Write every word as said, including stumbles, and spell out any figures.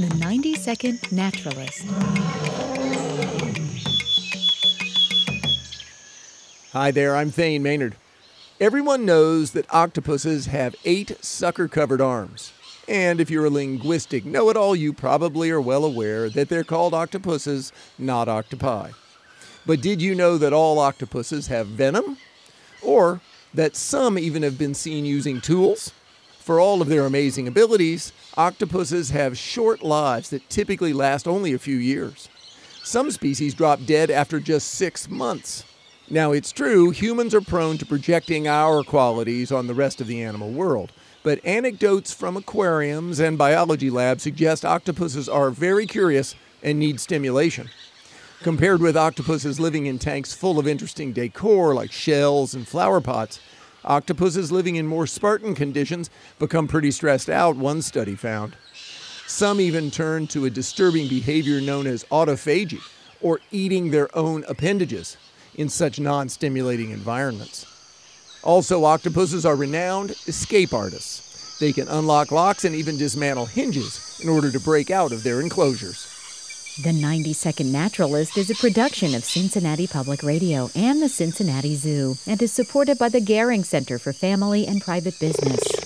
The ninety second Naturalist. Hi there, I'm Thane Maynard. Everyone knows that octopuses have eight sucker-covered arms. And if you're a linguistic know-it-all, you probably are well aware that they're called octopuses, not octopi. But did you know that all octopuses have venom? Or that some even have been seen using tools? For all of their amazing abilities, octopuses have short lives that typically last only a few years. Some species drop dead after just six months. Now, it's true, humans are prone to projecting our qualities on the rest of the animal world, but anecdotes from aquariums and biology labs suggest octopuses are very curious and need stimulation. Compared with octopuses living in tanks full of interesting decor like shells and flower pots, octopuses living in more Spartan conditions become pretty stressed out, one study found. Some even turn to a disturbing behavior known as autophagy, or eating their own appendages, in such non-stimulating environments. Also, octopuses are renowned escape artists. They can unlock locks and even dismantle hinges in order to break out of their enclosures. The ninety second Naturalist is a production of Cincinnati Public Radio and the Cincinnati Zoo and is supported by the Gehring Center for Family and Private Business.